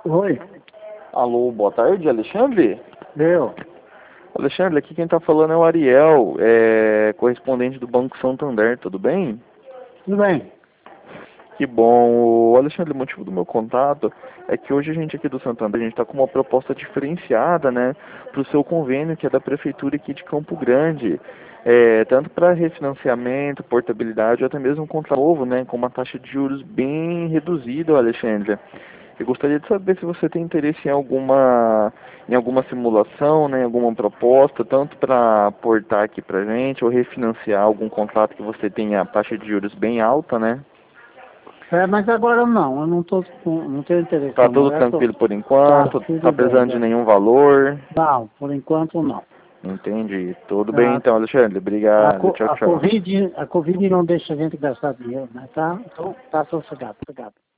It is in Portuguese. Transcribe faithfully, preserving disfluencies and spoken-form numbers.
Oi, Alô, boa tarde, Alexandre? eu. Alexandre, aqui quem está falando é o Ariel, é correspondente do Banco Santander, tudo bem? Tudo bem? Que bom. O Alexandre, o motivo do meu contato é que hoje a gente aqui do Santander, a gente está com uma proposta diferenciada, né, para o seu convênio, que é da Prefeitura aqui de Campo Grande, é, tanto para refinanciamento, portabilidade, ou até mesmo um contra novo, né, com uma taxa de juros bem reduzida, Alexandre. Eu gostaria de saber se você tem interesse em alguma, em alguma simulação, né, em alguma proposta, tanto para aportar aqui para gente, ou refinanciar algum contrato que você tenha a taxa de juros bem alta, né? É, mas agora não, eu não tô com, não tenho interesse Tá não. tudo Eu tô, tranquilo por tá enquanto? Tá tudo bem, precisando de né? nenhum valor? Não, por enquanto não. Entendi. Tudo bem A, então, Alexandre. a, Obrigado. co- Tchau, a tchau. Covid, a Covid não deixa a gente gastar dinheiro, né? Tá, então tá sossegado, obrigado.